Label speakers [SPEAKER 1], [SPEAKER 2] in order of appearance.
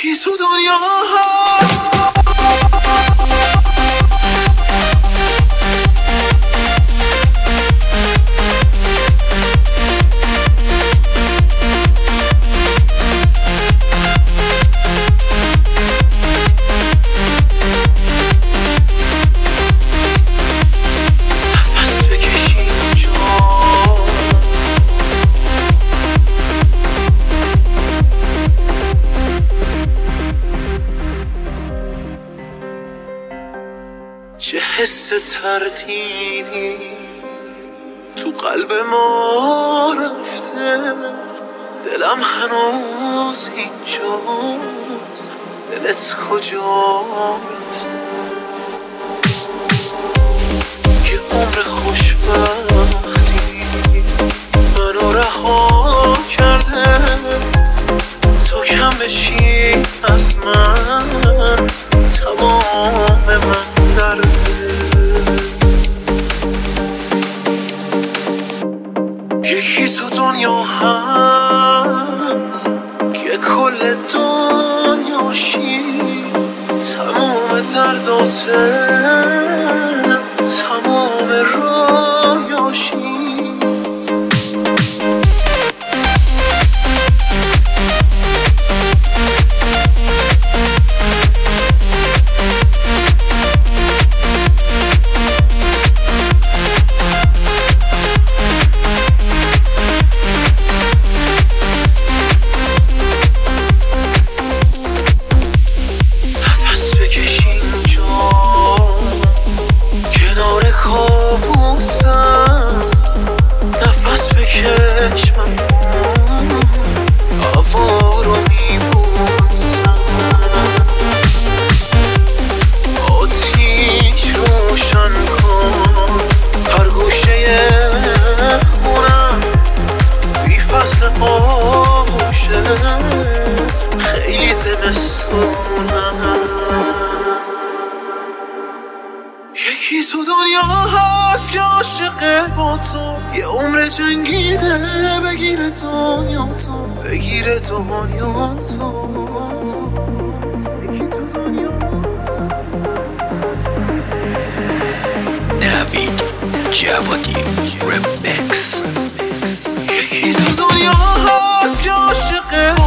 [SPEAKER 1] یکی تو دنیا هست چه حس تردیدی تو قلب ما رفته، دلم هنوز اینجاست، دلت کجا رفته؟ یه عمر خوشبختی منو رها کرده، تو کم بشی از من تمام من درده. یکی تو دنیا هست که کل دنیاشی تمام درداته، تمام رایاشی. نفس بکش من هوا رو میبوسم، آتیش روشن کن هر گوشه خونم، بی فصل آغوشت خیلی زمستونم. یکی تو دنیا هست که عاشقه با تو، یه عمر جنگیده بگیره دنیا تو، بگیره دنیا تو. یکی تو دنیا
[SPEAKER 2] نوید جوادی رمیکس.
[SPEAKER 1] یکی تو دنیا هست که عاشقه